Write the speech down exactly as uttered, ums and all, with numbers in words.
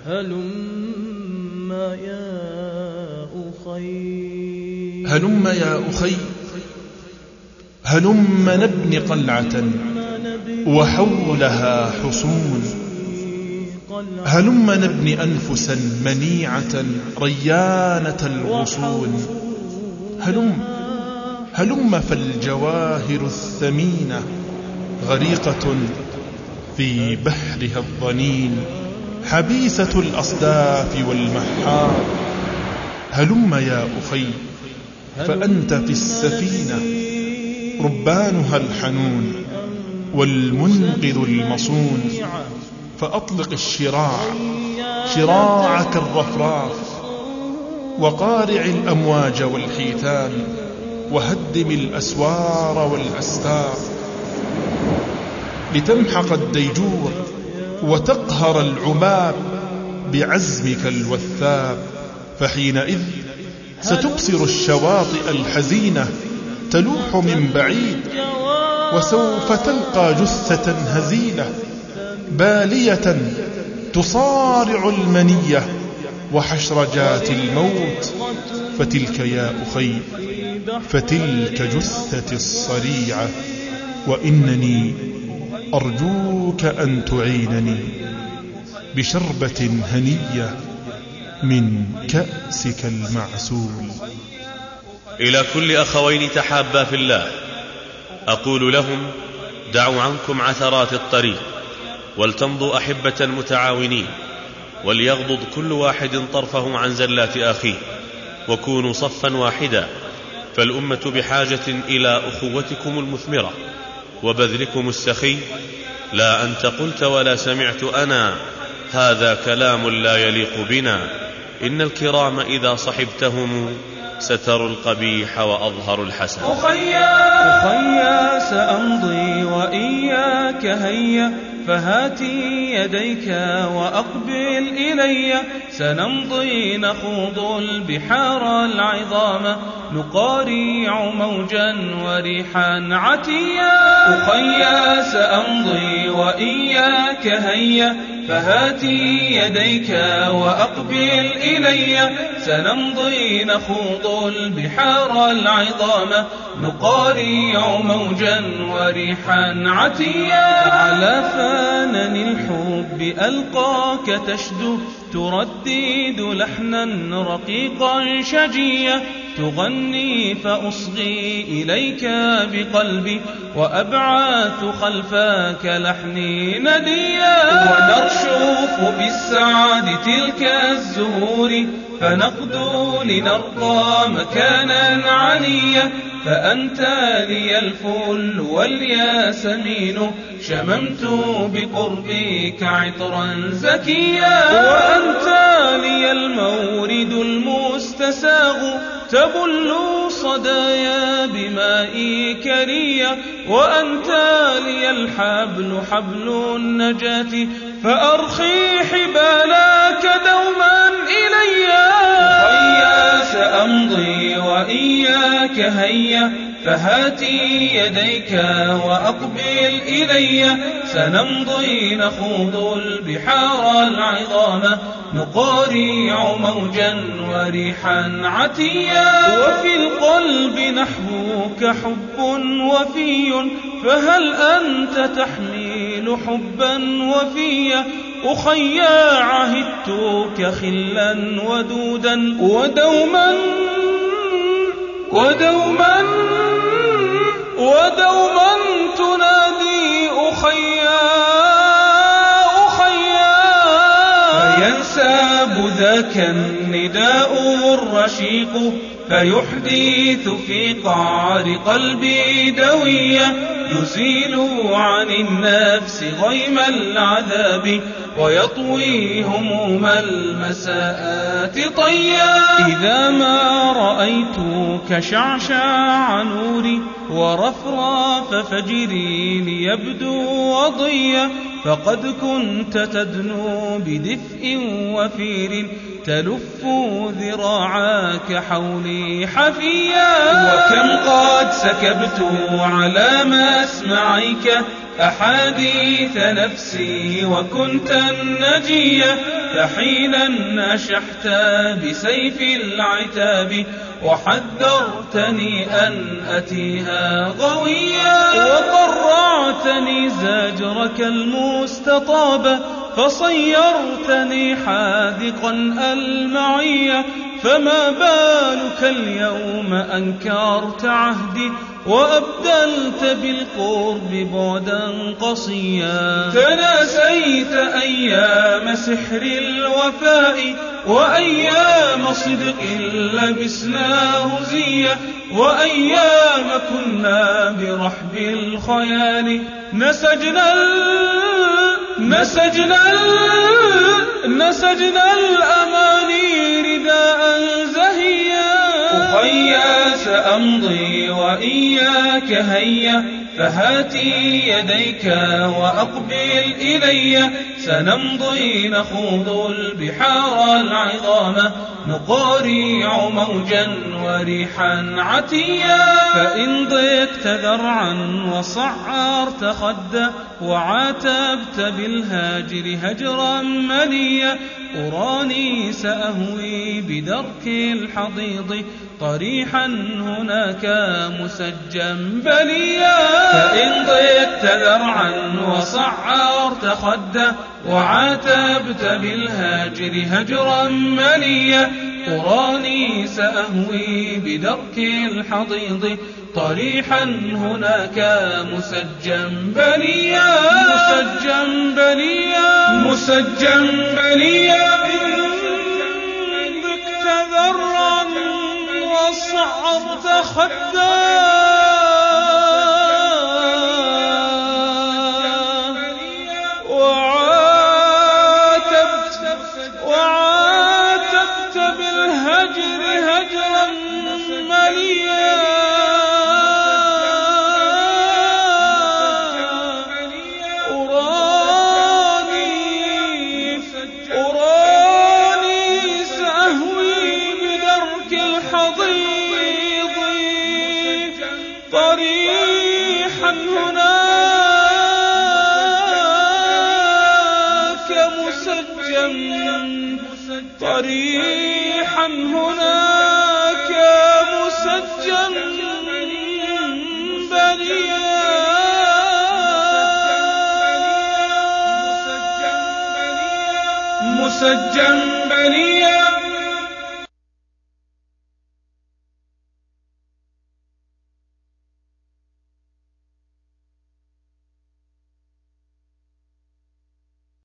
هلم يا أخي هلم يا أخي هلم نبني قلعة وحولها حصون هلم نبني أنفسا منيعة ريانة الغصون هلم هلم فالجواهر الثمينة غريقة في بحرها الضنين حبيسة الأصداف والمحار هلم يا أخي فأنت في السفينة ربانها الحنون والمنقذ المصون فأطلق الشراع شراعك الرفراف وقارع الأمواج والحيتان وهدم الأسوار والأستار لتمحق الديجور وتقهر العباب بعزمك الوثاب فحينئذ ستبصر الشواطئ الحزينة تلوح من بعيد وسوف تلقى جثة هزيلة بالية تصارع المنية وحشرجات الموت فتلك يا أخي فتلك جثة الصريعة وإنني أرجوك أن تعينني بشربة هنية من كأسك المعسول. إلى كل أخوين تحابا في الله أقول لهم: دعوا عنكم عثرات الطريق ولتمضوا أحبة متعاونين، وليغضض كل واحد طرفه عن زلات أخيه، وكونوا صفا واحدا، فالأمة بحاجة إلى أخوتكم المثمرة وبذلكم السخي. لا أنت قلت ولا سمعت أنا، هذا كلام لا يليق بنا. إن الكرام إذا صحبتهم ستروا القبيح وأظهروا الحسن. أخيا أخيا سأمضي وإياك هيا، فهاتي يديك وأقبل إلي، سنمضي نخوض البحار العظام، نقارع موجا وريحا عتيا. أخيا سأمضي وإياك هيا، فهاتي يديك وأقبل إلي، سنمضي نخوض البحار العظام، نقارع موجا وريحا عتيا. على فانن الحب ألقاك تشدو، تردد لحنا رقيقا شجيا، تغني فأصغي إليك بقلبي، وأبعث خلفك لحني نديا. ونرشف بالسعد تلك الزهور، فنغدو لنرقى مكانا عليا، فأنت لي الفل والياسمين، شممت بقربك عطرا زكيا. وأنت لي المورد المستساغ، تبل صدايا بمائي كريا، وأنت لي الحبل حبل النجاة، فأرخي حبالك دوما إليا. أخيا سأمضي وإياك هيا، فهاتي يديك وأقبل إلي، سنمضي نخوض البحار العظام، نقارع موجا وريحا عتيا. وفي القلب نحوك حب وفي، فهل أنت تحمل حبا وفيا؟ أخيا عهدتك خلا ودودا، ودوما ودوما ودوما تنادي أخيا أخيا، فينساب ذاك النداء الرشيق، فيحدث في قعر قلبي دوية، يزيل عن النفس غيم العذاب، ويطوي هموم المساءات طيا. إذا ما رأيتك شعشع نوري، ورفرف فجري ليبدو وضيا، فقد كنت تدنو بدفء وفير، تلف ذراعاك حولي حفيا. وكم قد سكبت على مسمعيك أحاديث نفسي، وكنت النجية، فحينا نشحت بسيف العتاب وحذرتني أن أتيها غويا وقرعتني زاجرك المستطاب فصيرتني حاذقا المعية فما بالك اليوم أنكرت عهدي وأبدلت بالقرب بعدا قصيا تناسيت أيام سحر الوفاء وأيام صدق لبسناه زيا وأيام كنا برحب الخيال نسجنا نسجنا نسجنا الأماني رداء زهيا أخيا سأمضي وإياك هيا فهاتي يديك وأقبل إلي سنمضي نخوض البحار العظام نقارع موجا وريحا عتيا فإن ضقت ذرعا وصعرت خدا وعاتبت بالهاجر هجرا مليا أراني سأهوي بدرك الحضيض طريحا هناك مسجا بليا فإن ضقت ذرعا وصعرت خدا وعاتبت بالهاجر هجرا مليا أراني سأهوي بدرك الحضيض طريحا هناك مسجا بليا مسجا بليا مسجا بليا ضقت ذرعا وصعرت خدا طريحا هناك مسجا طريحا هناك مسجا بليا مسجا بليا